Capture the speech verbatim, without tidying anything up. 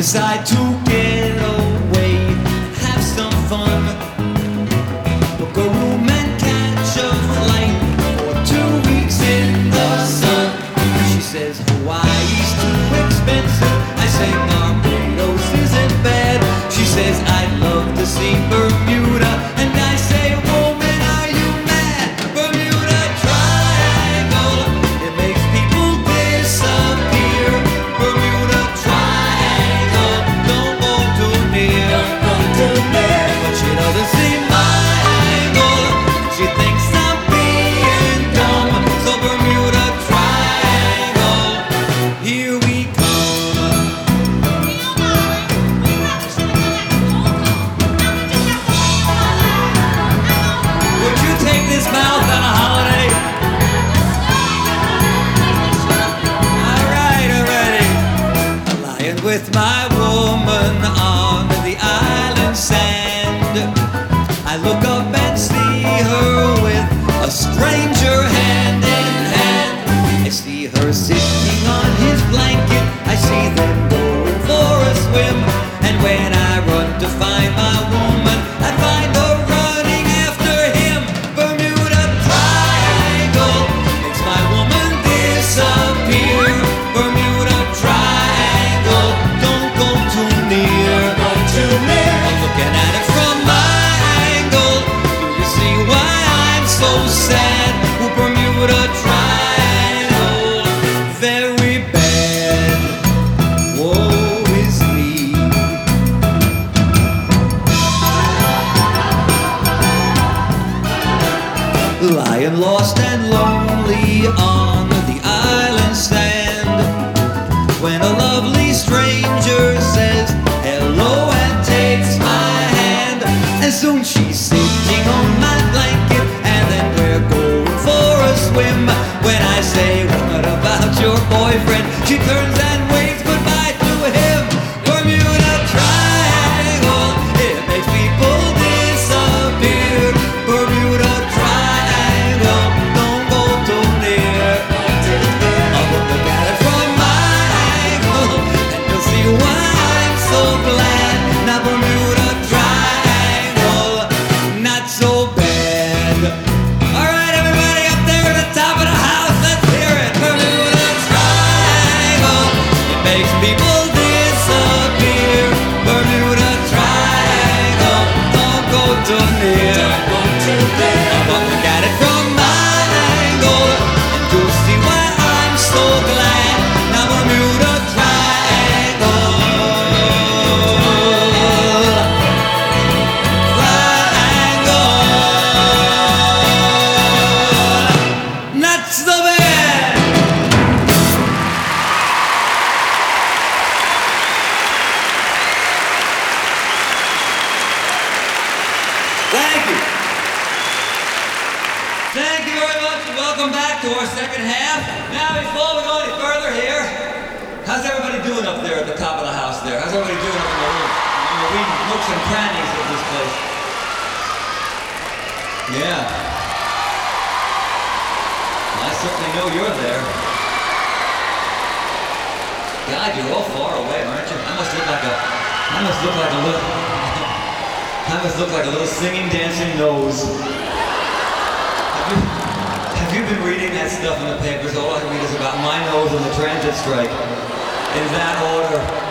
decide to get away, have some fun, book a room and catch a flight for two weeks in the sun. She says Hawaii's too expensive. I say Barbados isn't bad. She says I'd love to see Bermuda, and I say, woman, are you mad? Bermuda Triangle, it makes people disappear. Bermuda Triangle, don't go too near. Don't go too near. But she doesn't see my angle. She thinks I'm being dumb. So Bermuda Triangle, here we come. Would you take this mouth on a holiday? Alright, alrighty. Lying with my woman on the island sand, I look up and see her with a stranger hand in hand. I see her sitting on his blanket, I see them going for a swim. And when I run to find my woman, I find her running after him. Bermuda Triangle makes my woman disappear. Bermuda Triangle, don't go too near. Too near. I'm looking at it from my angle. Do you see why I'm so sad? Well, Bermuda Triangle, very bad. Woe is me. Lying lost and lonely on the island sand, when a lovely stranger says hello and takes my hand. And soon she's sitting on my blanket, and then we're going for a swim. When I say, what about your boyfriend? She turns and waves goodbye to him. Bermuda Triangle, it makes people disappear. Bermuda Triangle, don't go too near. I'll look at it from my angle, and you'll see why I'm so glad. Now Bermuda Triangle, not so bad. All right, everybody up there at the top of the house, let's hear it. Bermuda Triangle, it makes people disappear. Bermuda Triangle, don't go too near. But look at it from my angle, and you'll see why I'm so glad. Now Bermuda Triangle, Triangle, not so bad. Thank you. Thank you very much, and welcome back to our second half. Now, before we go any further here, how's everybody doing up there at the top of the house there? How's everybody doing up in the room? In the wee nooks and crannies of this place? Yeah. I certainly know you're there. God, you're all far away, aren't you? I must look like a, I must look like a little, I must look like a little singing, dancing nose. Have you, have you been reading that stuff in the papers? All I read is about my nose and the transit strike. In that order.